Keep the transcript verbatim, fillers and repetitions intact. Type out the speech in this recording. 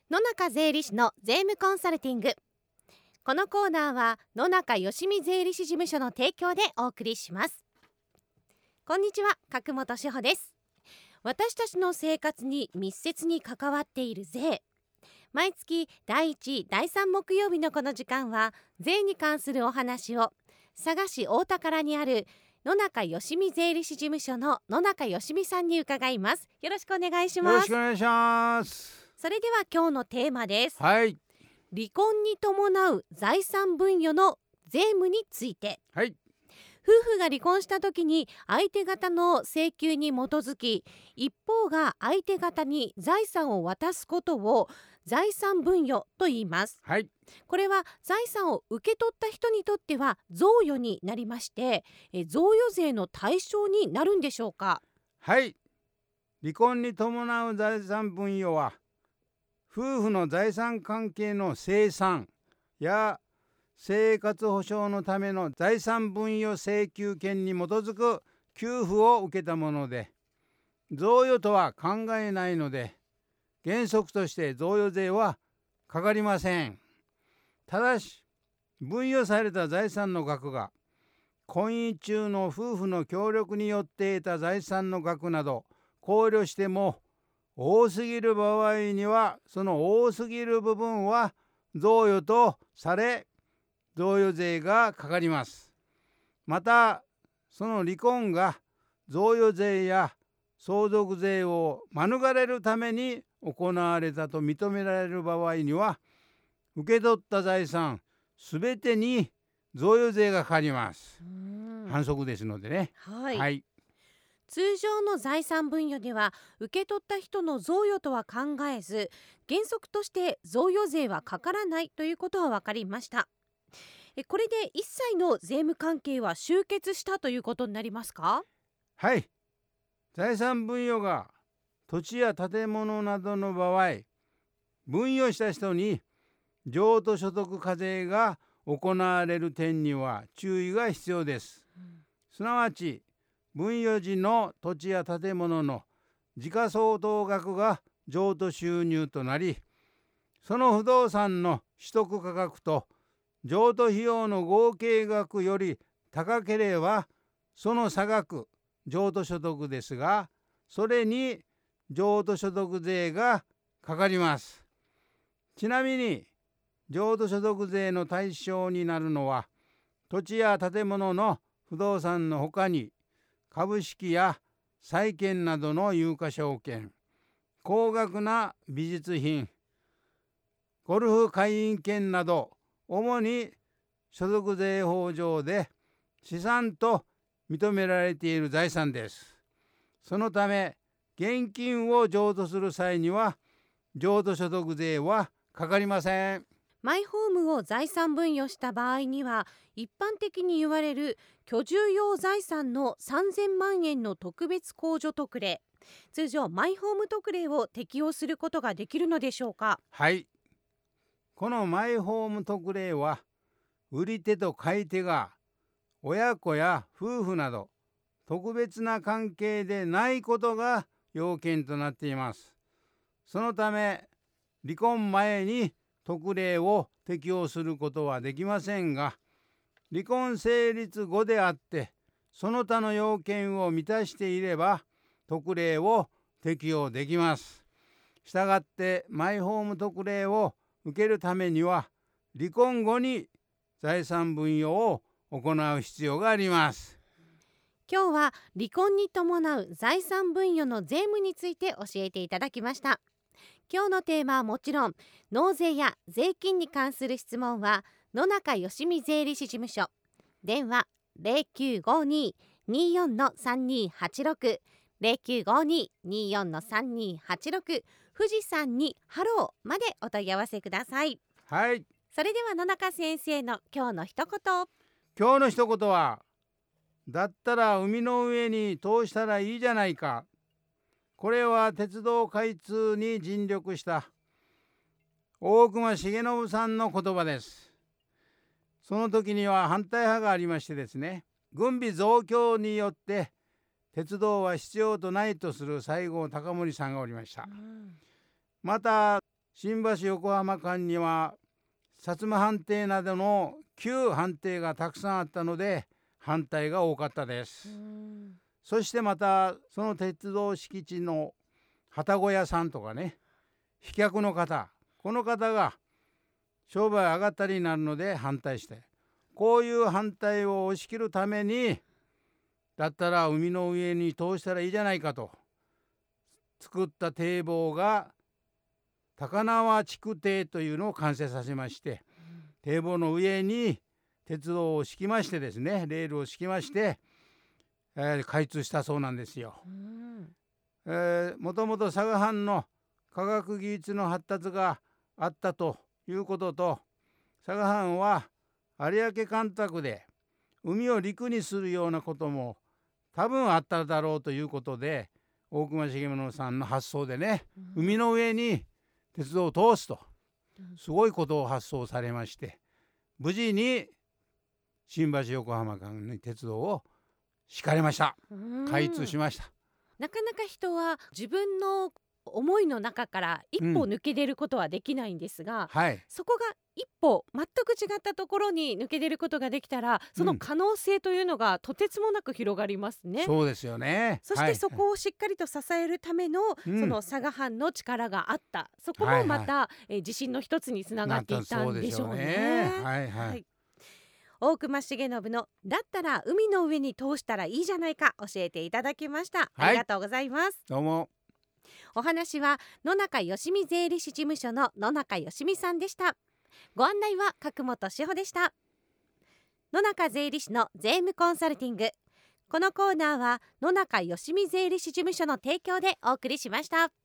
野中税理士の税務コンサルティング。このコーナーは野中よしみ税理士事務所の提供でお送りします。こんにちは、角本志保です。私たちの生活に密接に関わっている税。毎月だいいち、だいさん木曜日のこの時間は税に関するお話を佐賀市大田原にある野中よしみ税理士事務所の野中よしみさんに伺います。よろしくお願いします。 よろしくお願いします。 それでは今日のテーマです。 はい、 離婚に伴う財産分与の税務について。 はい、 夫婦が離婚した時に相手方の請求に基づき、一方が相手方に財産を渡すことを財産分与と言います。 はい、 これは財産を受け取った人にとっては贈与になりまして、え贈与税の対象になるんでしょうか。 はい。離婚に伴う財産分与は、夫婦の財産関係の清算や生活保障のための財産分与請求権に基づく給付を受けたもので、贈与とは考えないので、原則として贈与税はかかりません。ただし、分与された財産の額が婚姻中の夫婦の協力によって得た財産の額など考慮しても多すぎる場合には、その多すぎる部分は贈与とされ、贈与税がかかります。また、その離婚が贈与税や相続税を免れるために行われたと認められる場合には、受け取った財産すべてに贈与税がかかります。反則ですのでね。 はい、 はい。 通常の財産分与では受け取った人の贈与とは考えず、原則として贈与税はかからないということは分かりました。えこれで一切の税務関係は終結したということになりますか。 はい。財産分与が土地や建物などの場合、分与した人に譲渡所得課税が行われる点には注意が必要です。 うん、 すなわち、分与時の土地や建物の時価相当額が譲渡収入となり、その不動産の取得価格と譲渡費用の合計額より高ければ、その差額、譲渡所得ですが、それに譲渡所得税がかかります。ちなみに、譲渡所得税の対象になるのは、土地や建物の不動産のほかに、株式や債券などの有価証券、高額な美術品、ゴルフ会員権など、主に所得税法上で資産と認められている財産です。そのため、現金を譲渡する際には、譲渡所得税はかかりません。 マイホームを財産分与した場合には、一般的に言われる居住用財産のさんぜんまんえんの特別控除特例、通常マイホーム特例を適用することができるのでしょうか。 はい。このマイホーム特例は、売り手と買い手が親子や夫婦など特別な関係でないことが要件となっています。そのため、離婚前に特例を適用することはできませんが、離婚成立後であってその他の要件を満たしていれば特例を適用できます。したがってマイホーム特例を受けるためには、離婚後に財産分与を行う必要があります。 今日は離婚に伴う財産分与の税務について教えていただきました。今日のテーマはもちろん、納税や税金に関する質問は野中よしみ税理士事務所、電話 ゼロきゅうごにーにーよんのさんにーはちろく ゼロきゅうごにーにーよんのさんにーはちろく、富士山にハローまでお問い合わせください。 はい。 それでは野中先生の今日の一言。 今日の一言は、だったら海の上に通したらいいじゃないか。これは鉄道開通に尽力した大隈重信さんの言葉です。その時には反対派がありましてですね、軍備増強によって鉄道は必要とないとする西郷隆盛さんがおりました。また新橋横浜間には薩摩藩邸などの旧藩邸がたくさんあったので反対が多かったです。そしてまたその鉄道敷地の旅籠屋さんとかね、飛脚の方、この方が商売上がったりになるので反対して、こういう反対を押し切るためにだったら海の上に通したらいいじゃないかと作った堤防が高輪築堤というのを完成させまして、堤防の上に鉄道を敷きましてですね、レールを敷きまして、えー、開通したそうなんですよ。もともと佐賀藩の科学技術の発達があったということと、佐賀藩は有明干拓で海を陸にするようなことも多分あっただろうということで、大隈重信さんの発想でね、うん、海の上に鉄道を通すとすごいことを発想されまして、無事に新橋横浜間に鉄道を敷かれました。開通しました。 なかなか人は自分の思いの中から一歩抜け出ることはできないんですが、うんはい、そこが一歩全く違ったところに抜け出ることができたら、その可能性というのがとてつもなく広がりますね、 うん、そうですよね。 そしてそこをしっかりと支えるための、はい、その佐賀藩の力があった、そこもまた、はいはい、え自信の一つにつながっていったんでしょうね。 はいはいはい、 大隈重信のだったら海の上に通したらいいじゃないか教えていただきました、はい、ありがとうございます。 どうも。 お話は野中よしみ税理士事務所の野中よしみさんでした。ご案内は角本志保でした。野中税理士の税務コンサルティング、このコーナーは野中よしみ税理士事務所の提供でお送りしました。